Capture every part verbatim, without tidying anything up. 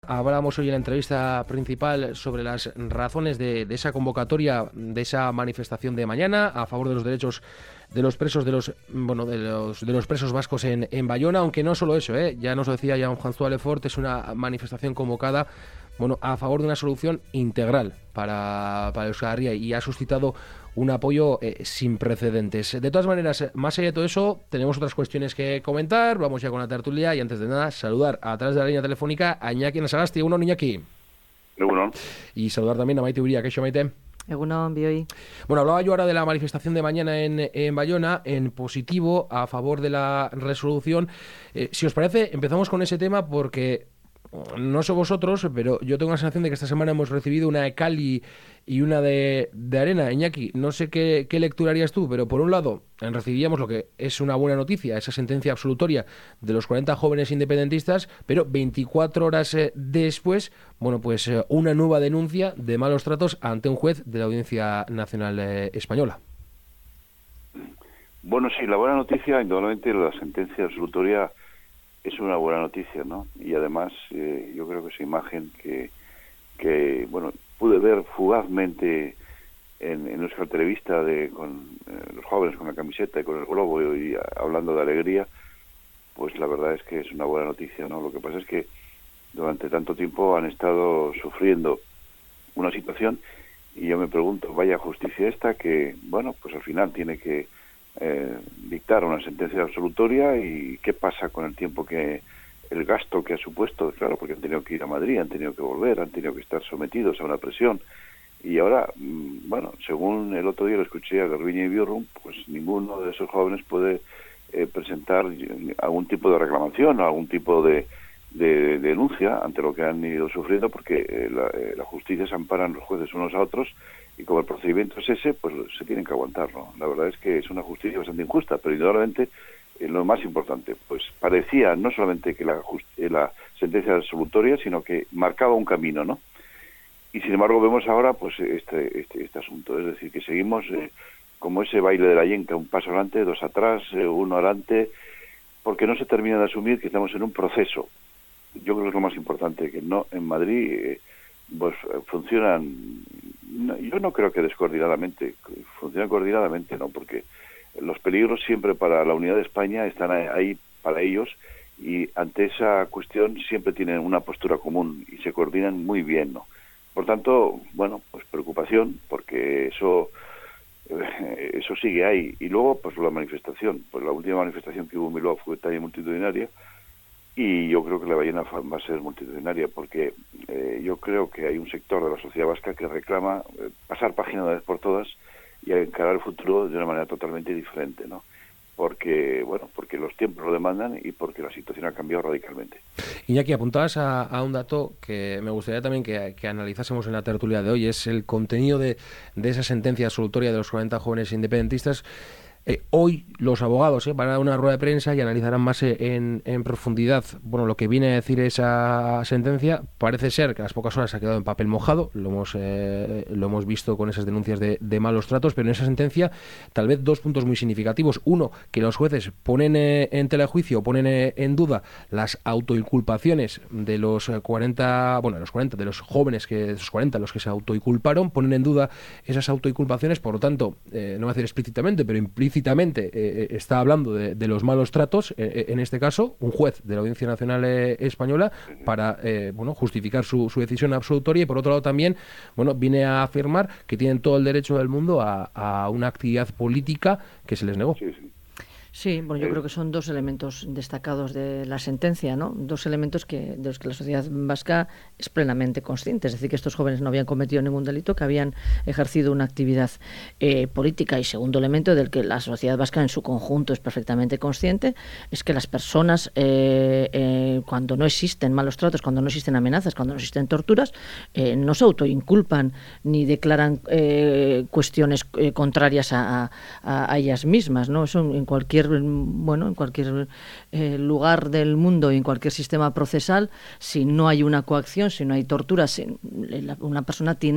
Hablamos hoy en la entrevista principal sobre las razones de, de esa convocatoria, de esa manifestación de mañana a favor de los derechos de los presos de los bueno de los de los presos vascos en, en Bayona, aunque no solo eso, ¿eh? Ya nos lo decía Jean-François Lefort, es una manifestación convocada bueno a favor de una solución integral para, para Euskal Herria y ha suscitado un apoyo eh, sin precedentes. De todas maneras, más allá de todo eso, tenemos otras cuestiones que comentar. Vamos ya con la tertulia y antes de nada, saludar a través de la línea telefónica a Iñaki Nasagasti. Uno, Iñaki. Uno. Y saludar también a Maite Uría. ¿Qué Maite? Egunon, Bioi. Bueno, hablaba yo ahora de la manifestación de mañana en, en Bayona, en positivo, a favor de la resolución. Eh, si os parece, empezamos con ese tema porque no sé vosotros, pero yo tengo la sensación de que esta semana hemos recibido una de cal y, y una de, de arena. Iñaki, no sé qué, qué lectura harías tú, pero por un lado recibíamos lo que es una buena noticia, esa sentencia absolutoria de los cuarenta jóvenes independentistas, pero veinticuatro horas eh, después, bueno, pues eh, una nueva denuncia de malos tratos ante un juez de la Audiencia Nacional eh, Española. Bueno, sí, la buena noticia, indudablemente la sentencia absolutoria es una buena noticia, ¿no? Y además, eh, yo creo que esa imagen que, que bueno, pude ver fugazmente en, en nuestra entrevista de, con eh, los jóvenes con la camiseta y con el globo y, y hablando de alegría, pues la verdad es que es una buena noticia, ¿no? Lo que pasa es que durante tanto tiempo han estado sufriendo una situación y yo me pregunto, vaya justicia esta que, bueno, pues al final tiene que Eh, dictar una sentencia absolutoria y qué pasa con el tiempo que el gasto que ha supuesto, claro, porque han tenido que ir a Madrid, han tenido que volver, han tenido que estar sometidos a una presión y ahora, bueno, según el otro día lo escuché a Garbiñe y Biurrum, pues ninguno de esos jóvenes puede eh, presentar algún tipo de reclamación o algún tipo de, de, de denuncia ante lo que han ido sufriendo porque eh, la, eh, la justicia se amparan los jueces unos a otros. Y como el procedimiento es ese, pues se tienen que aguantar, ¿no? La verdad es que es una justicia bastante injusta, pero indudablemente eh, lo más importante, pues parecía no solamente que la, eh, la sentencia absolutoria, sino que marcaba un camino, ¿no? Y sin embargo vemos ahora pues este este, este asunto, es decir, que seguimos eh, como ese baile de la yenca, un paso adelante, dos atrás, eh, uno adelante, porque no se termina de asumir que estamos en un proceso. Yo creo que es lo más importante, que no en Madrid eh, pues funcionan. No, yo no creo que descoordinadamente, funciona coordinadamente, ¿no? Porque los peligros siempre para la unidad de España están ahí para ellos y ante esa cuestión siempre tienen una postura común y se coordinan muy bien, ¿no? Por tanto, bueno, pues preocupación porque eso eso sigue ahí. Y luego, pues la manifestación, pues la última manifestación que hubo en Bilbao fue también multitudinaria. Y yo creo que la Bayona va a ser multitudinaria porque eh, yo creo que hay un sector de la sociedad vasca que reclama eh, pasar página una vez por todas y encarar el futuro de una manera totalmente diferente, ¿no? Porque, bueno, porque los tiempos lo demandan y porque la situación ha cambiado radicalmente. Iñaki, apuntabas a, a un dato que me gustaría también que, que analizásemos en la tertulia de hoy, es el contenido de, de esa sentencia absolutoria de los cuarenta jóvenes independentistas. Eh, hoy los abogados eh, van a dar una rueda de prensa y analizarán más eh, en, en profundidad bueno lo que viene a decir esa sentencia. Parece ser que a las pocas horas ha quedado en papel mojado, lo hemos eh, lo hemos visto con esas denuncias de, de malos tratos, pero en esa sentencia tal vez dos puntos muy significativos. Uno, que los jueces ponen eh, en tela de juicio, ponen eh, en duda las autoinculpaciones de los cuarenta, bueno, de los cuarenta, de los jóvenes que de los cuarenta, los que se autoinculparon, ponen en duda esas autoinculpaciones, por lo tanto, eh, no voy a decir explícitamente, pero implícitamente eh, está hablando de, de los malos tratos, eh, en este caso, un juez de la Audiencia Nacional eh, Española para eh, bueno justificar su, su decisión absolutoria y por otro lado también bueno viene a afirmar que tienen todo el derecho del mundo a, a una actividad política que se les negó. Sí, sí. Sí, bueno, yo creo que son dos elementos destacados de la sentencia, ¿no? Dos elementos que de los que la sociedad vasca es plenamente consciente, es decir, que estos jóvenes no habían cometido ningún delito, que habían ejercido una actividad eh, política. Y segundo elemento del que la sociedad vasca en su conjunto es perfectamente consciente, es que las personas, eh, eh, cuando no existen malos tratos, cuando no existen amenazas, cuando no existen torturas, eh, no se autoinculpan ni declaran eh, cuestiones eh, contrarias a, a, a ellas mismas, ¿no? Eso en cualquier bueno en cualquier eh, lugar del mundo y en cualquier sistema procesal, si no hay una coacción, si no hay tortura, si, la, una persona tiene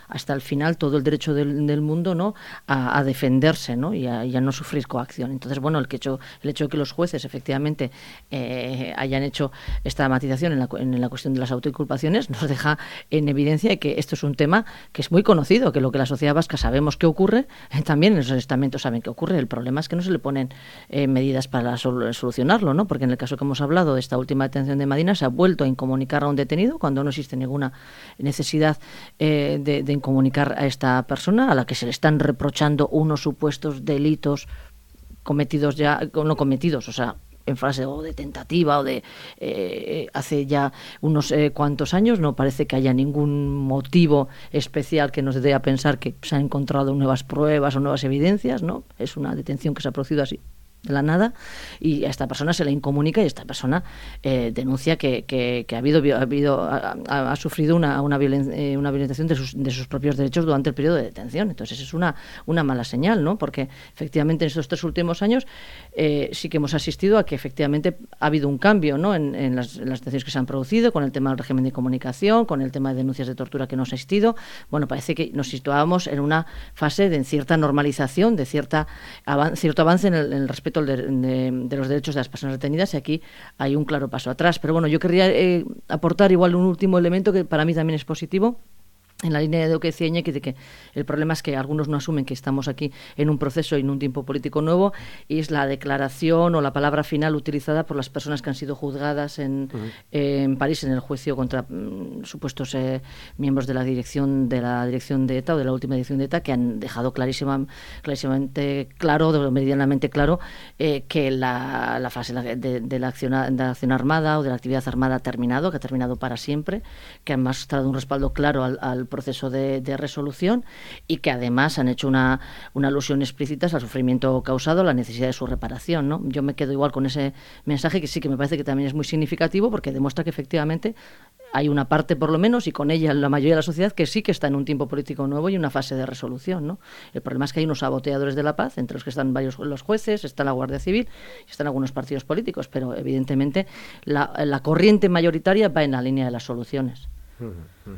hasta el final todo el derecho del, del mundo, ¿no?, a, a defenderse, ¿no?, y a, y a no sufrir coacción. Entonces, bueno, el, que hecho, el hecho de que los jueces efectivamente eh, hayan hecho esta matización en la, en la cuestión de las autoinculpaciones nos deja en evidencia que esto es un tema que es muy conocido, que lo que la sociedad vasca sabemos que ocurre, eh, también en los estamentos saben que ocurre. El problema es que no se le ponen eh, medidas para sol- solucionarlo, ¿no?, porque en el caso que hemos hablado de esta última detención de Madina se ha vuelto a incomunicar a un detenido cuando no existe ninguna necesidad eh, de, de incomunicar a esta persona a la que se le están reprochando unos supuestos delitos cometidos ya, no cometidos, o sea, en fase o de tentativa o de eh, hace ya unos eh, cuantos años. No parece que haya ningún motivo especial que nos dé a pensar que se han encontrado nuevas pruebas o nuevas evidencias, ¿no? Es una detención que se ha producido así de la nada, y a esta persona se le incomunica y esta persona eh, denuncia que, que, que ha habido, ha, habido ha, ha sufrido una, una, violen, eh, una violentación de sus, de sus propios derechos durante el periodo de detención. Entonces es una, una mala señal, ¿no?, porque efectivamente en estos tres últimos años eh, sí que hemos asistido a que efectivamente ha habido un cambio, ¿no?, en, en, las, en las detenciones que se han producido, con el tema del régimen de comunicación, con el tema de denuncias de tortura que no se ha existido. Bueno, parece que nos situábamos en una fase de cierta normalización, de cierta avan, cierto avance en el, en el respeto De, de, de los derechos de las personas detenidas, y aquí hay un claro paso atrás. Pero bueno, yo querría eh, aportar igual un último elemento que para mí también es positivo, en la línea de lo que decía Iñaki, de que el problema es que algunos no asumen que estamos aquí en un proceso y en un tiempo político nuevo, y es la declaración o la palabra final utilizada por las personas que han sido juzgadas en, uh-huh. eh, en París en el juicio contra mm, supuestos eh, miembros de la dirección de la dirección de ETA o de la última dirección de ETA, que han dejado clarísima, clarísimamente claro, de, medianamente claro, eh, que la, la fase de, de, la acción, de la acción armada o de la actividad armada ha terminado, que ha terminado para siempre, que han mostrado un respaldo claro al, al proceso de, de resolución, y que además han hecho una, una alusión explícita al sufrimiento causado, la necesidad de su reparación, ¿no? Yo me quedo igual con ese mensaje, que sí que me parece que también es muy significativo, porque demuestra que efectivamente hay una parte, por lo menos, y con ella la mayoría de la sociedad, que sí que está en un tiempo político nuevo y una fase de resolución, ¿no? El problema es que hay unos saboteadores de la paz, entre los que están varios los jueces, está la Guardia Civil y están algunos partidos políticos, pero evidentemente la, la corriente mayoritaria va en la línea de las soluciones. Uh-huh.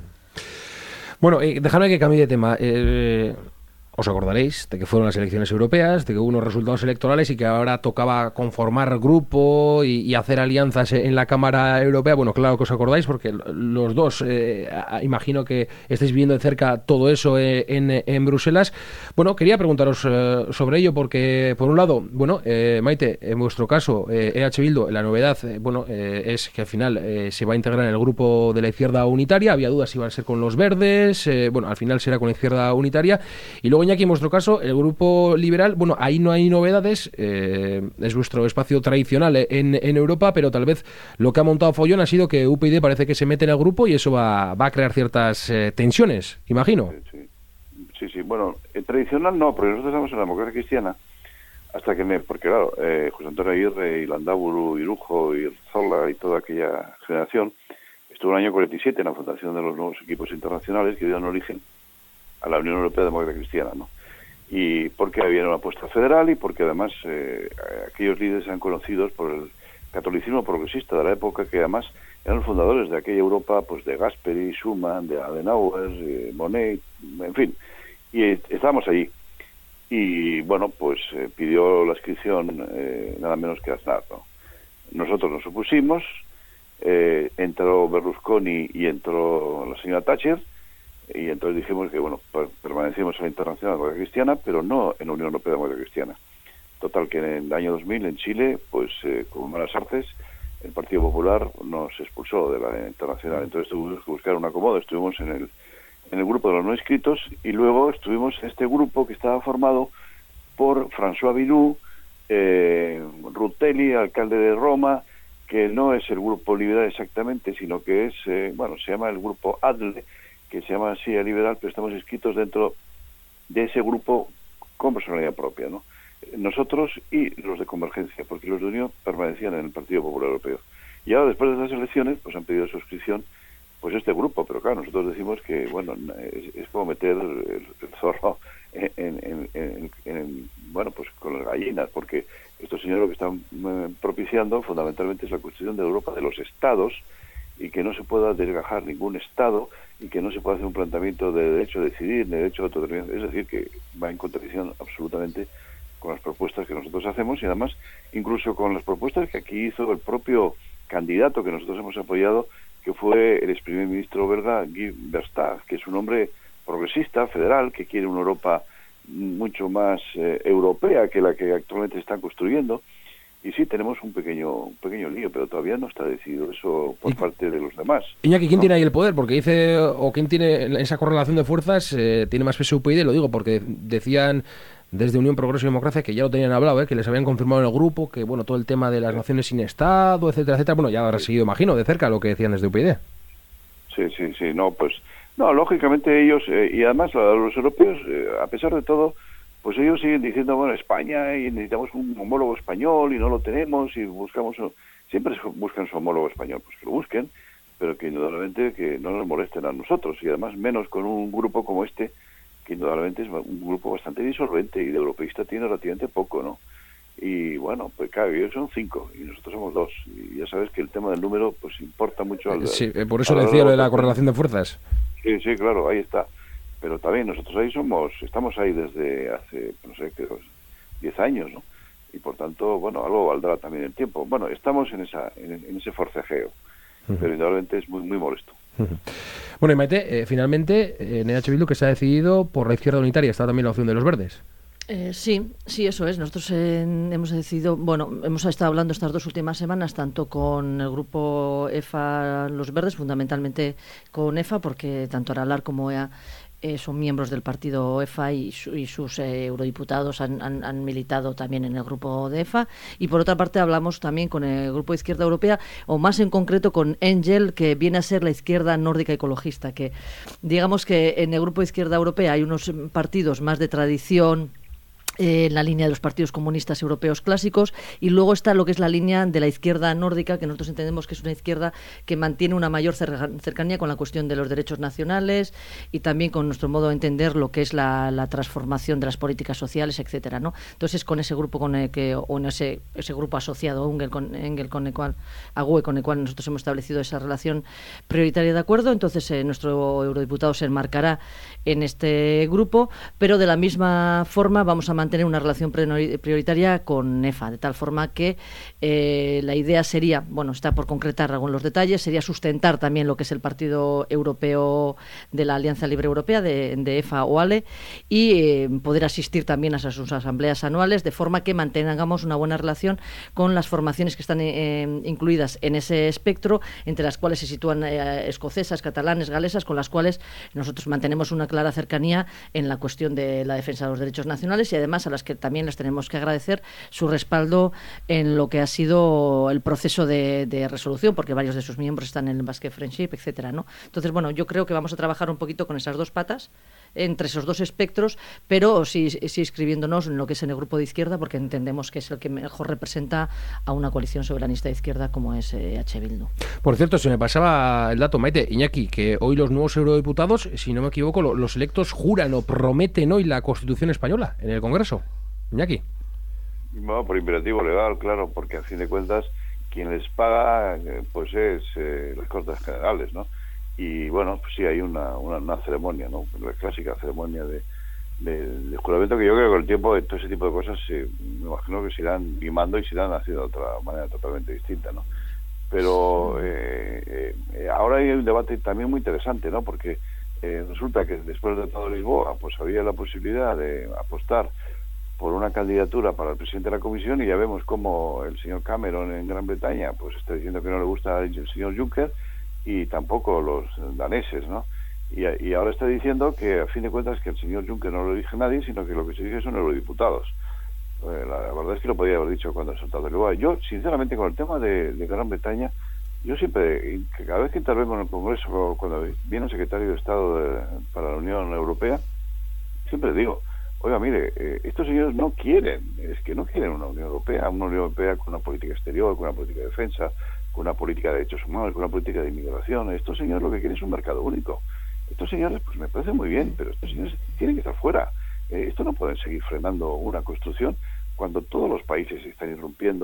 Bueno, eh, dejadme que cambie de tema. Eh, os acordaréis de que fueron las elecciones europeas, de que hubo unos resultados electorales y que ahora tocaba conformar grupo y, y hacer alianzas en la Cámara Europea. Bueno, claro que os acordáis, porque los dos, eh, imagino que estáis viviendo de cerca todo eso eh, en, en Bruselas. Bueno, quería preguntaros eh, sobre ello, porque por un lado, bueno, eh, Maite, en vuestro caso, eh, E H Bildu, la novedad, eh, bueno, eh, es que al final eh, se va a integrar en el grupo de la izquierda unitaria. Había dudas si iban a ser con los verdes, eh, bueno, al final será con la izquierda unitaria. Y luego, Iñaki, en vuestro caso, el grupo liberal, bueno, ahí no hay novedades, eh, es vuestro espacio tradicional en, en Europa, pero tal vez lo que ha montado follón ha sido que U P y D parece que se mete en el grupo, y eso va, va a crear ciertas eh, tensiones, imagino. Sí, sí, sí, sí. Bueno, eh, tradicional no, porque nosotros estamos en la democracia cristiana, hasta que me, porque claro, eh, José Antonio Aguirre y Landaburu, Irujo y Zola y toda aquella generación estuvo en el año cuarenta y siete en la fundación de los nuevos equipos internacionales que dieron origen a la Unión Europea Democrática Cristiana, ¿no? Y porque había una apuesta federal, y porque además eh, aquellos líderes eran conocidos por el catolicismo progresista de la época, que además eran los fundadores de aquella Europa, pues de Gasperi, Schuman, de Adenauer, eh, Monnet, en fin, y eh, estábamos allí. Y bueno, pues eh, pidió la inscripción eh, nada menos que Aznar, ¿no? Nosotros nos opusimos, eh, entró Berlusconi y entró la señora Thatcher, y entonces dijimos que, bueno, permanecimos en la Internacional Democrática Cristiana, pero no en la Unión Europea Democrática Cristiana. Total, que en el año dos mil, en Chile, pues, eh, con malas artes, el Partido Popular nos expulsó de la Internacional. Entonces tuvimos que buscar un acomodo. Estuvimos en el, en el grupo de los no inscritos, y luego estuvimos en este grupo que estaba formado por François Billoux, eh, Rutelli, alcalde de Roma, que no es el grupo liberal exactamente, sino que es, eh, bueno, se llama el grupo ADLE, que se llama así a liberal, pero estamos inscritos dentro de ese grupo con personalidad propia, ¿no? Nosotros y los de Convergencia, porque los de Unión permanecían en el Partido Popular Europeo. Y ahora, después de estas elecciones, pues han pedido suscripción, pues este grupo, pero claro, nosotros decimos que, bueno, es, es como meter el, el zorro en, en, en, en, en, bueno, pues con las gallinas, porque estos señores lo que están propiciando fundamentalmente es la construcción de Europa de los Estados, y que no se pueda desgajar ningún Estado y que no se pueda hacer un planteamiento de derecho a decidir, de derecho a autodeterminación. Es decir, que va en contradicción absolutamente con las propuestas que nosotros hacemos y además incluso con las propuestas que aquí hizo el propio candidato que nosotros hemos apoyado, que fue el ex primer ministro belga Guy Verhofstadt, que es un hombre progresista, federal, que quiere una Europa mucho más eh, europea que la que actualmente están construyendo. Y sí, tenemos un pequeño un pequeño lío, pero todavía no está decidido eso por parte de los demás. Iñaki, ¿quién ¿no? tiene ahí el poder? Porque dice, o quién tiene esa correlación de fuerzas, eh, tiene más peso U P y D, lo digo, porque decían desde Unión Progreso y Democracia que ya lo tenían hablado, ¿eh? Que les habían confirmado en el grupo, que bueno, todo el tema de las naciones sin Estado, etcétera, etcétera, bueno, ya habrá seguido, imagino, de cerca lo que decían desde U P y D. Sí, sí, sí, no, pues, no, lógicamente ellos, eh, y además los europeos, eh, a pesar de todo, pues ellos siguen diciendo, bueno, España, y necesitamos un homólogo español, y no lo tenemos, y buscamos, siempre buscan su homólogo español, pues que lo busquen, pero que indudablemente que no nos molesten a nosotros, y además menos con un grupo como este, que indudablemente es un grupo bastante disolvente, y de europeísta tiene relativamente poco, ¿no? Y bueno, pues claro, ellos son cinco, y nosotros somos dos, y ya sabes que el tema del número, pues importa mucho al... Sí, por eso le decía lo de la correlación de fuerzas. Sí, sí, claro, ahí está. Pero también nosotros ahí somos, estamos ahí desde hace, no sé, qué, diez años, ¿no? Y por tanto, bueno, algo valdrá también el tiempo. Bueno, estamos en esa en, en ese forcejeo, uh-huh. Pero indudablemente es muy muy molesto. Uh-huh. Bueno, y Maite, eh, finalmente, eh, en H. Bildu que se ha decidido por la izquierda unitaria, está también la opción de los verdes. Eh, sí, sí, eso es. Nosotros eh, hemos decidido, bueno, hemos estado hablando estas dos últimas semanas tanto con el grupo E F A Los Verdes, fundamentalmente con E F A, porque tanto Aralar como E A eh, son miembros del partido E F A y, su, y sus eh, eurodiputados han, han, han militado también en el grupo de E F A. Y por otra parte hablamos también con el grupo de Izquierda Europea, o más en concreto con Engel, que viene a ser la izquierda nórdica ecologista, que digamos que en el grupo de Izquierda Europea hay unos partidos más de tradición, Eh, en la línea de los partidos comunistas europeos clásicos, y luego está lo que es la línea de la izquierda nórdica, que nosotros entendemos que es una izquierda que mantiene una mayor cercanía con la cuestión de los derechos nacionales y también con nuestro modo de entender lo que es la, la transformación de las políticas sociales, etcétera, ¿no? Entonces, con ese grupo con el que, o en ese, ese grupo asociado, Engel con, Engel con el cual, AGUE, con el cual nosotros hemos establecido esa relación prioritaria de acuerdo, entonces eh, nuestro eurodiputado se enmarcará en este grupo, pero de la misma forma vamos a mantener una relación prioritaria con E F A, de tal forma que eh, la idea sería, bueno, está por concretar algunos los detalles, sería sustentar también lo que es el Partido Europeo de la Alianza Libre Europea, de, de E F A o ALE, y eh, poder asistir también a sus asambleas anuales, de forma que mantengamos una buena relación con las formaciones que están eh, incluidas en ese espectro, entre las cuales se sitúan eh, escocesas, catalanes, galesas, con las cuales nosotros mantenemos una clara cercanía en la cuestión de la defensa de los derechos nacionales, y además a las que también les tenemos que agradecer su respaldo en lo que ha sido el proceso de, de resolución, porque varios de sus miembros están en el Basque Friendship, etcétera, ¿no? Entonces, bueno, yo creo que vamos a trabajar un poquito con esas dos patas, entre esos dos espectros, pero sí, sí inscribiéndonos en lo que es en el grupo de izquierda, porque entendemos que es el que mejor representa a una coalición soberanista de izquierda como es eh, H. Bildu. Por cierto, se me pasaba el dato, Maite, Iñaki, que hoy los nuevos eurodiputados, si no me equivoco, los electos juran o prometen hoy la Constitución española en el Congreso. Iñaki. Bueno, por imperativo legal, claro, porque a fin de cuentas quien les paga pues es eh, las Cortes Generales, ¿no? Y bueno, pues sí hay una, una, una ceremonia, ¿no? La clásica ceremonia de, de, de juramento, que yo creo que con el tiempo de todo ese tipo de cosas eh, me imagino que se irán limando y se irán haciendo de otra manera totalmente distinta, ¿no? Pero eh, eh, ahora hay un debate también muy interesante, ¿no? Porque eh, resulta que después del Tratado de Lisboa pues había la posibilidad de apostar por una candidatura para el presidente de la Comisión, y ya vemos cómo el señor Cameron en Gran Bretaña pues está diciendo que no le gusta el señor Juncker, y tampoco los daneses, ¿no? Y, y ahora está diciendo que a fin de cuentas que el señor Juncker no lo elige nadie, sino que lo que se dice son eurodiputados. Eh, la, la verdad es que lo podía haber dicho cuando el Tratado de Lisboa. Yo, sinceramente, con el tema de, de Gran Bretaña, yo siempre, que cada vez que intervengo en el Congreso, cuando viene el secretario de Estado de, para la Unión Europea, siempre digo, oiga, mire, eh, estos señores no quieren, es que no quieren una Unión Europea, una Unión Europea con una política exterior, con una política de defensa, con una política de derechos humanos, con una política de inmigración. Estos señores lo que quieren es un mercado único. Estos señores, pues me parece muy bien, pero estos señores tienen que estar fuera. Eh, esto no pueden seguir frenando una construcción cuando todos los países están irrumpiendo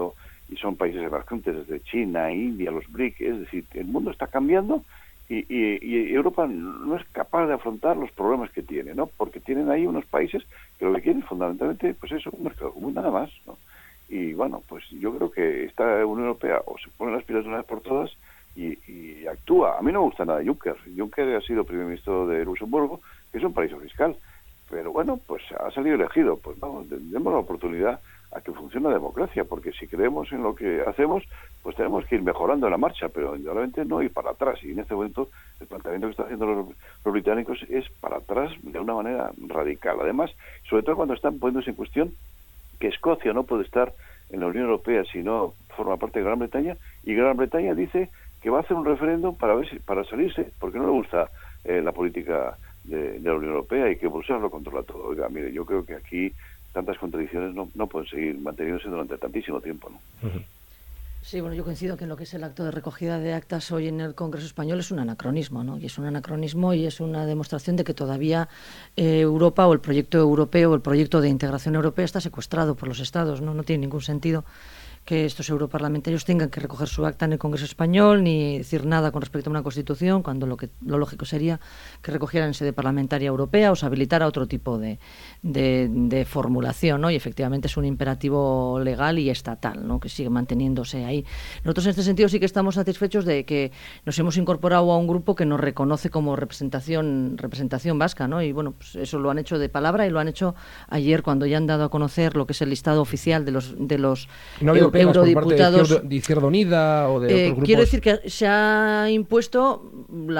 y son países emergentes desde China, India, los B R I C, es decir, el mundo está cambiando y, y, y Europa no es capaz de afrontar los problemas que tiene, ¿no? Porque tienen ahí unos países que lo que quieren fundamentalmente, pues eso, un mercado común, nada más, ¿no? Y bueno, pues yo creo que esta Unión Europea o se pone las pilas de una vez por todas y, y actúa. A mí no me gusta nada Juncker. Juncker ha sido primer ministro de Luxemburgo, que es un paraíso fiscal. Pero bueno, pues ha salido elegido. Pues vamos, demos la oportunidad a que funcione la democracia, porque si creemos en lo que hacemos, pues tenemos que ir mejorando en la marcha, pero indudablemente no ir para atrás. Y en este momento el planteamiento que están haciendo los, los británicos es para atrás de una manera radical. Además, sobre todo cuando están poniéndose en cuestión que Escocia no puede estar en la Unión Europea si no forma parte de Gran Bretaña, y Gran Bretaña dice que va a hacer un referéndum para ver si, para salirse, porque no le gusta eh, la política de, de la Unión Europea y que Bruselas lo controla todo. Oiga, mire, yo creo que aquí tantas contradicciones no, no pueden seguir manteniéndose durante tantísimo tiempo, ¿no? Uh-huh. Sí, bueno, yo coincido que en lo que es el acto de recogida de actas hoy en el Congreso Español es un anacronismo, ¿no? Y es un anacronismo y es una demostración de que todavía eh, Europa o el proyecto europeo o el proyecto de integración europea está secuestrado por los Estados, ¿no? No tiene ningún sentido que estos europarlamentarios tengan que recoger su acta en el Congreso Español ni decir nada con respecto a una Constitución, cuando lo que lo lógico sería que recogieran en sede parlamentaria europea o se habilitara otro tipo de, de, de formulación, ¿no? Y efectivamente es un imperativo legal y estatal, ¿no? Que sigue manteniéndose ahí. Nosotros en este sentido sí que estamos satisfechos de que nos hemos incorporado a un grupo que nos reconoce como representación representación vasca, ¿no? Y bueno, pues eso lo han hecho de palabra y lo han hecho ayer cuando ya han dado a conocer lo que es el listado oficial de los de los no europeos. Eurodiputados de, de Izquierda Unida o de eh, otros grupos. Quiero decir que se ha impuesto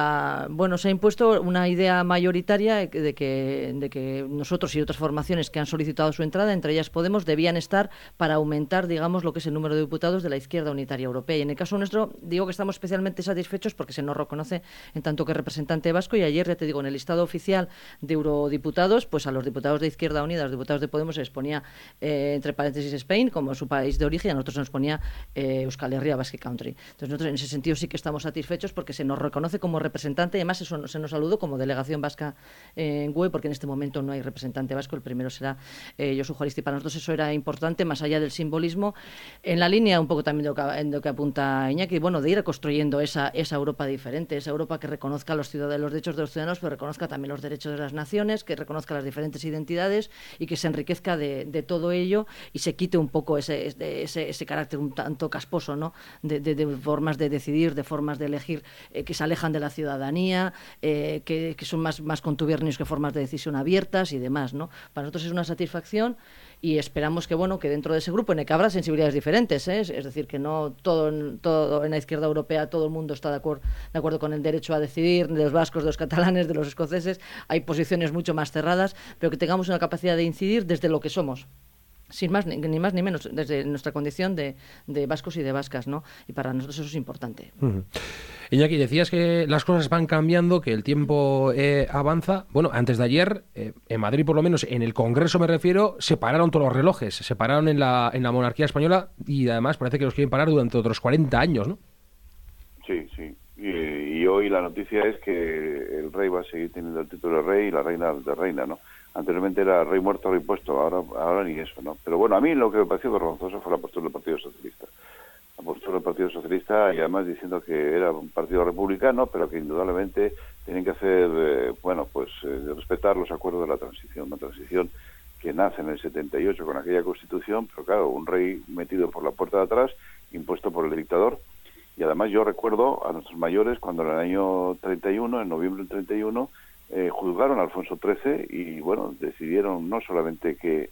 la bueno se ha impuesto una idea mayoritaria de que, de que nosotros y otras formaciones que han solicitado su entrada, entre ellas Podemos, debían estar para aumentar, digamos, lo que es el número de diputados de la Izquierda Unitaria Europea. Y en el caso nuestro, digo que estamos especialmente satisfechos porque se nos reconoce en tanto que representante vasco, y ayer, ya te digo, en el listado oficial de eurodiputados, pues a los diputados de Izquierda Unida, a los diputados de Podemos se les ponía eh, entre paréntesis Spain como su país de origen, a nosotros se nos ponía eh, Euskal Herria Basque Country. Entonces nosotros en ese sentido sí que estamos satisfechos porque se nos reconoce como representante, y además eso, se nos saludó como delegación vasca eh, en G U E, porque en este momento no hay representante vasco, el primero será eh, Josu Juaristi. Para nosotros eso era importante, más allá del simbolismo, en la línea un poco también de lo que, en lo que apunta Iñaki, bueno, de ir construyendo esa, esa Europa diferente, esa Europa que reconozca los, ciudadanos, los derechos de los ciudadanos, pero reconozca también los derechos de las naciones, que reconozca las diferentes identidades y que se enriquezca de, de todo ello y se quite un poco ese, ese, ese carácter un tanto casposo, ¿no? De, de, de formas de decidir, de formas de elegir eh, que se alejan de la ciudadanía, eh, que, que son más, más contubernios que formas de decisión abiertas y demás, ¿no? Para nosotros es una satisfacción y esperamos que, bueno, que dentro de ese grupo en el que habrá sensibilidades diferentes, ¿eh? Es decir, que no todo, todo en la izquierda europea todo el mundo está de acuerdo, de acuerdo con el derecho a decidir, de los vascos, de los catalanes, de los escoceses, hay posiciones mucho más cerradas, pero que tengamos una capacidad de incidir desde lo que somos. Sin más, ni, ni más ni menos, desde nuestra condición de, de vascos y de vascas, ¿no? Y para nosotros eso es importante. Uh-huh. Iñaki, decías que las cosas van cambiando, que el tiempo eh, avanza. Bueno, antes de ayer, eh, en Madrid por lo menos, en el Congreso me refiero, se pararon todos los relojes, se pararon en la, en la monarquía española y además parece que los quieren parar durante otros cuarenta años, ¿no? Sí, sí. Y, y hoy la noticia es que el rey va a seguir teniendo el título de rey y la reina de reina, ¿no? Anteriormente era rey muerto, rey puesto, ahora ahora ni eso, ¿no? Pero bueno, a mí lo que me pareció vergonzoso fue la postura del Partido Socialista. La postura del Partido Socialista, y además diciendo que era un partido republicano, pero que indudablemente tienen que hacer, eh, bueno, pues eh, respetar los acuerdos de la transición, una transición que nace en el setenta y ocho con aquella Constitución, pero claro, un rey metido por la puerta de atrás, impuesto por el dictador. Y además yo recuerdo a nuestros mayores cuando en el año treinta y uno, en noviembre del treinta y uno, Eh, juzgaron a Alfonso trece y, bueno, decidieron no solamente que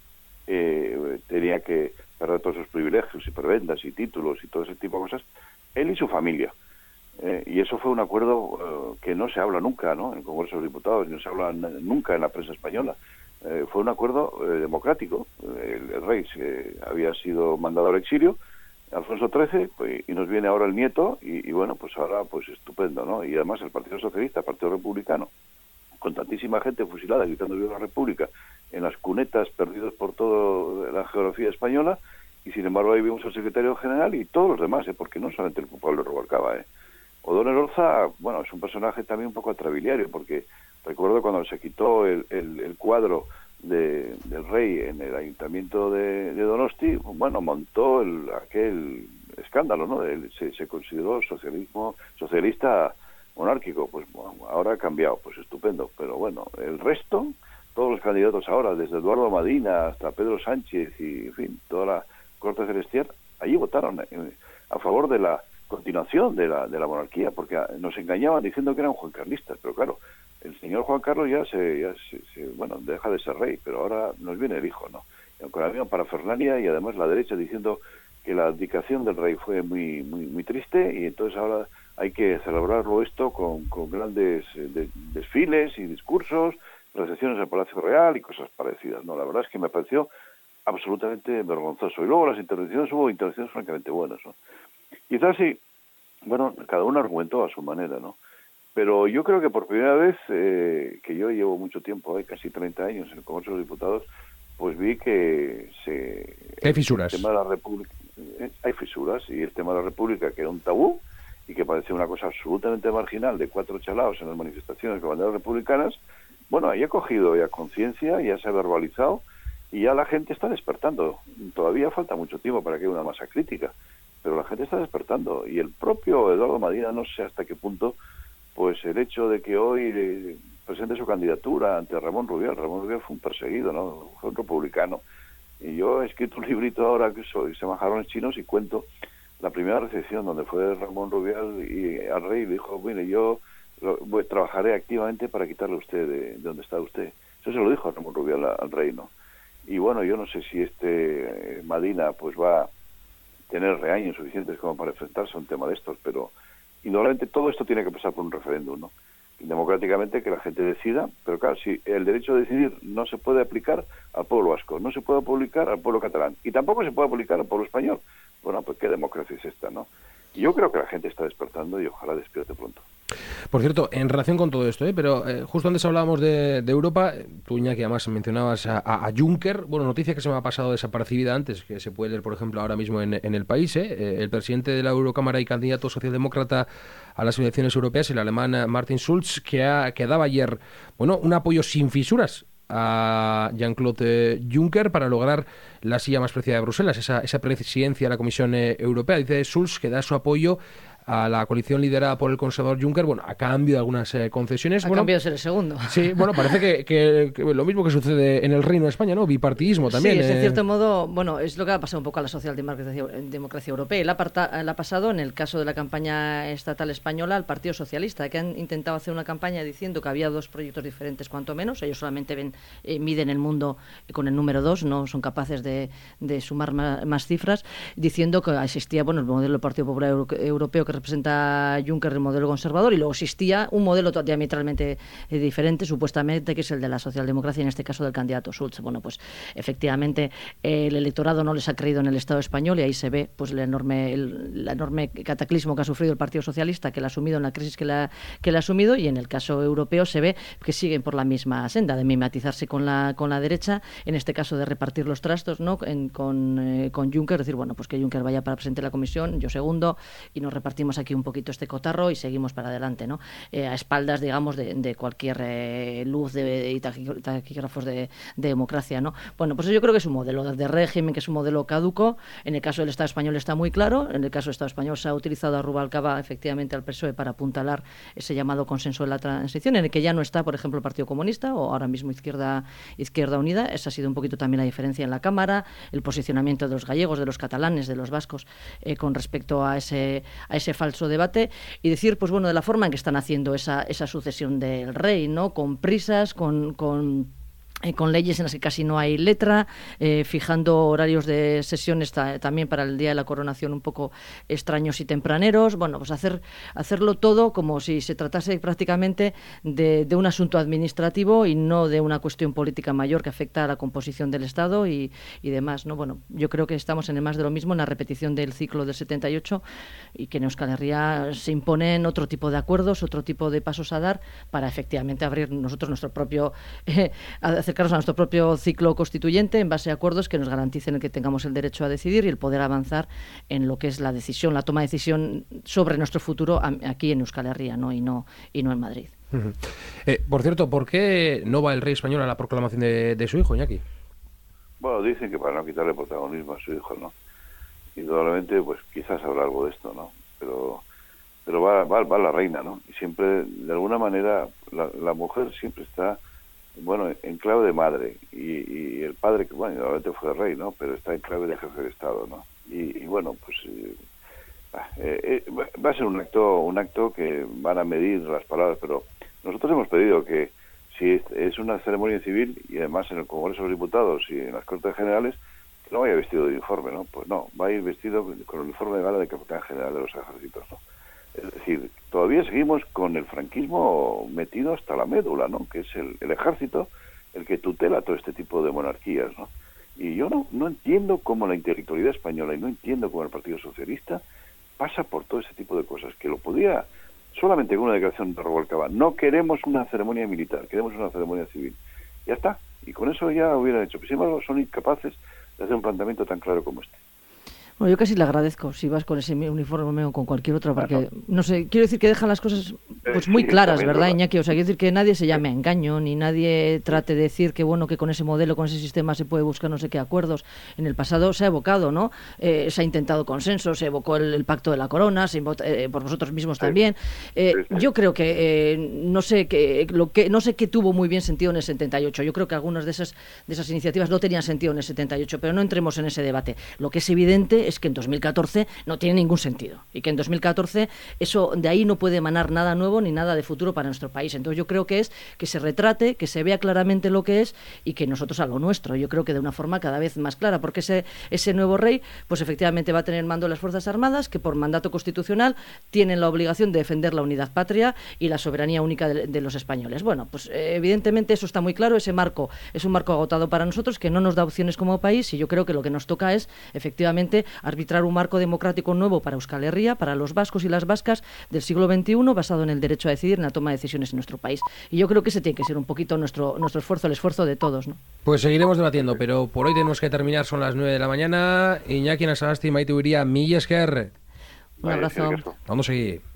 eh, tenía que perder todos sus privilegios y prebendas y títulos y todo ese tipo de cosas, él y su familia. Eh, y eso fue un acuerdo eh, que no se habla nunca, ¿no? En el Congreso de los Diputados, no se habla nunca en la prensa española. Eh, fue un acuerdo eh, democrático. El, el rey se, había sido mandado al exilio, Alfonso trece, pues, y nos viene ahora el nieto, y, y bueno, pues ahora, pues estupendo, ¿no? Y además el Partido Socialista, el Partido Republicano, con tantísima gente fusilada gritando viva la República en las cunetas perdidos por toda la geografía española, y sin embargo ahí vimos al secretario general y todos los demás, ¿eh? Porque no solamente el culpable Rubalcaba, ¿eh? O'Donnell Orza, bueno, es un personaje también un poco atrabiliario, porque recuerdo cuando se quitó el, el, el cuadro de, del rey en el ayuntamiento de, de Donosti, bueno, montó el, aquel escándalo, ¿no? El, se, se consideró socialismo socialista monárquico. Pues bueno, ahora ha cambiado, pues estupendo, pero bueno, el resto, todos los candidatos ahora, desde Eduardo Madina hasta Pedro Sánchez y, en fin, toda la corte celestial, allí votaron a favor de la continuación de la, de la monarquía, porque nos engañaban diciendo que eran juancarlistas, pero claro, el señor Juan Carlos ya se, ya se, se bueno, deja de ser rey, pero ahora nos viene el hijo, ¿no? Con la misma parafernalia y además la derecha diciendo que la abdicación del rey fue muy muy muy triste y entonces ahora hay que celebrarlo esto con, con grandes eh, de, desfiles y discursos, recepciones al Palacio Real y cosas parecidas, ¿no? La verdad es que me pareció absolutamente vergonzoso. Y luego las intervenciones, hubo intervenciones francamente buenas, ¿no? Quizás sí, bueno, cada uno argumentó a su manera, ¿no? Pero yo creo que por primera vez, eh, que yo llevo mucho tiempo, hay casi treinta años en el Congreso de los Diputados, pues vi que se... Hay fisuras. El tema de la República, eh, hay fisuras, y el tema de la República, que era un tabú, y que parecía una cosa absolutamente marginal, de cuatro chalaos en las manifestaciones con banderas republicanas, bueno, ahí ha cogido ya conciencia, ya se ha verbalizado, y ya la gente está despertando. Todavía falta mucho tiempo para que haya una masa crítica, pero la gente está despertando, y el propio Eduardo Madina, no sé hasta qué punto, pues el hecho de que hoy eh, presente su candidatura ante Ramón Rubial. Ramón Rubial fue un perseguido, ¿no? Fue un republicano. Y yo he escrito un librito ahora que soy, se llama Jarrones Chinos, y cuento la primera recepción donde fue Ramón Rubial y al rey le dijo, mire, yo lo, voy, trabajaré activamente para quitarle a usted de, de donde está usted. Eso se lo dijo Ramón Rubial al, al rey, ¿no? Y bueno, yo no sé si este eh, Madina pues va a tener reaños suficientes como para enfrentarse a un tema de estos, pero indudablemente todo esto tiene que pasar por un referéndum, ¿no? Democráticamente que la gente decida, pero claro, si el derecho a decidir no se puede aplicar al pueblo vasco, no se puede aplicar al pueblo catalán y tampoco se puede aplicar al pueblo español, bueno, pues qué democracia es esta, ¿no? Y yo creo que la gente está despertando y ojalá despierte pronto. Por cierto, en relación con todo esto, ¿eh? pero eh, justo antes hablábamos de, de Europa, tú, Iñaki, además mencionabas a, a, a Juncker, bueno, noticia que se me ha pasado desapercibida antes, que se puede leer, por ejemplo, ahora mismo en, en El País, ¿eh? Eh, el presidente de la Eurocámara y candidato socialdemócrata a las elecciones europeas, el alemán Martin Schulz, que, ha, que daba ayer, bueno, un apoyo sin fisuras a Jean-Claude Juncker para lograr la silla más preciada de Bruselas, esa, esa presidencia de la Comisión eh, Europea. Dice Schulz que da su apoyo a la coalición liderada por el conservador Juncker, bueno, a cambio de algunas eh, concesiones. A bueno, cambio de ser el segundo. Sí, bueno, parece que, que, que lo mismo que sucede en el Reino de España, ¿no? Bipartidismo también. Sí, es de eh... cierto modo, bueno, es lo que ha pasado un poco a la socialdemocracia democracia europea. La ha pasado en el caso de la campaña estatal española al Partido Socialista, que han intentado hacer una campaña diciendo que había dos proyectos diferentes, cuanto menos. Ellos solamente ven, eh, miden el mundo con el número dos, no son capaces de, de sumar más, más cifras, diciendo que existía, bueno, el modelo del Partido Popular Euro Europeo que representa Juncker, el modelo conservador, y luego existía un modelo diametralmente eh, diferente, supuestamente, que es el de la socialdemocracia, en este caso del candidato Schulz. Bueno, pues efectivamente eh, el electorado no les ha creído en el Estado español y ahí se ve pues el enorme el, el enorme cataclismo que ha sufrido el Partido Socialista, que la ha asumido en la crisis que la, que la ha asumido, y en el caso europeo se ve que siguen por la misma senda de mimetizarse con la con la derecha, en este caso de repartir los trastos, ¿no? En, con, eh, con Juncker, decir, bueno, pues que Juncker vaya para presidente de la Comisión, yo segundo, y nos repartimos aquí un poquito este cotarro y seguimos para adelante, ¿no? Eh, a espaldas, digamos, de, de cualquier eh, luz de, y taquígrafos de, de democracia, ¿no? Bueno, pues yo creo que es un modelo de régimen, que es un modelo caduco. En el caso del Estado español está muy claro. En el caso del Estado español se ha utilizado a Rubalcaba, efectivamente, al P S O E para apuntalar ese llamado consenso de la transición, en el que ya no está, por ejemplo, el Partido Comunista o ahora mismo Izquierda, Izquierda Unida. Esa ha sido un poquito también la diferencia en la Cámara, el posicionamiento de los gallegos, de los catalanes, de los vascos eh, con respecto a ese, a ese falso debate. Y decir, pues bueno, de la forma en que están haciendo esa, esa sucesión del rey, ¿no? Con prisas, con... con Eh, con leyes en las que casi no hay letra, eh, fijando horarios de sesiones ta también para el día de la coronación un poco extraños y tempraneros. Bueno, pues hacer hacerlo todo como si se tratase prácticamente de, de un asunto administrativo y no de una cuestión política mayor que afecta a la composición del Estado y, y demás, ¿no? Bueno, yo creo que estamos en el más de lo mismo, en la repetición del ciclo del setenta y ocho, y que en Euskal Herria se imponen otro tipo de acuerdos, otro tipo de pasos a dar para efectivamente abrir nosotros nuestro propio eh, acercarnos a nuestro propio ciclo constituyente en base a acuerdos que nos garanticen el que tengamos el derecho a decidir y el poder avanzar en lo que es la decisión, la toma de decisión sobre nuestro futuro aquí en Euskal Herria, ¿no? y no y no en Madrid. Uh-huh. Eh, por cierto, ¿por qué no va el rey español a la proclamación de, de su hijo, Iñaki? Bueno, dicen que para no quitarle protagonismo a su hijo, ¿no? Indudablemente, pues quizás habrá algo de esto, ¿no? Pero pero va, va, va la reina, ¿no? Y siempre, de alguna manera, la, la mujer siempre está, bueno, en clave de madre. Y, y el padre, que bueno, indudablemente fue el rey, ¿no? Pero está en clave de jefe de Estado, ¿no? Y, y bueno, pues eh, eh, eh, va a ser un acto, un acto que van a medir las palabras, pero nosotros hemos pedido que si es, es una ceremonia civil y además en el Congreso de los Diputados y en las Cortes Generales, que no vaya vestido de uniforme, ¿no? Pues no, va a ir vestido con el uniforme de gala de capitán general de los ejércitos, ¿no? Es decir, todavía seguimos con el franquismo metido hasta la médula, ¿no? Que es el, el ejército el que tutela todo este tipo de monarquías, ¿no? Y yo no, no entiendo cómo la intelectualidad española y no entiendo cómo el Partido Socialista pasa por todo ese tipo de cosas, que lo podía solamente con una declaración de Rubalcaba. No queremos una ceremonia militar, queremos una ceremonia civil. Ya está, y con eso ya hubieran hecho. Sin embargo, son incapaces de hacer un planteamiento tan claro como este. Bueno, yo casi le agradezco si vas con ese uniforme o con cualquier otro, porque, no sé, quiero decir que dejan las cosas pues muy claras, ¿verdad, Iñaki? O sea, quiero decir que nadie se llame a engaño, ni nadie trate de decir que, bueno, que con ese modelo, con ese sistema se puede buscar no sé qué acuerdos. En el pasado se ha evocado, ¿no? Eh, se ha intentado consenso, se evocó el, el pacto de la corona, se invota, eh, por vosotros mismos también. Eh, yo creo que, eh, no sé que, lo que no sé qué tuvo muy bien sentido en el setenta y ocho. Yo creo que algunas de esas, de esas iniciativas no tenían sentido en el setenta y ocho, pero no entremos en ese debate. Lo que es evidente es que en dos mil catorce no tiene ningún sentido y que en dos mil catorce eso de ahí no puede emanar nada nuevo ni nada de futuro para nuestro país. Entonces yo creo que es que se retrate, que se vea claramente lo que es y que nosotros a lo nuestro, yo creo que de una forma cada vez más clara, porque ese, ese nuevo rey pues efectivamente va a tener mando de las Fuerzas Armadas, que por mandato constitucional tienen la obligación de defender la unidad patria y la soberanía única de, de los españoles. Bueno, pues eh, evidentemente eso está muy claro, ese marco es un marco agotado para nosotros que no nos da opciones como país y yo creo que lo que nos toca es efectivamente arbitrar un marco democrático nuevo para Euskal Herria, para los vascos y las vascas del siglo veintiuno, basado en el derecho a decidir, en la toma de decisiones en nuestro país. Y yo creo que ese tiene que ser un poquito nuestro nuestro esfuerzo, el esfuerzo de todos, ¿no? Pues seguiremos debatiendo, pero por hoy tenemos que terminar, son las nueve de la mañana. Iñaki Nasagasti, Maite Uría, mila esker. Un abrazo. Vamos a seguir.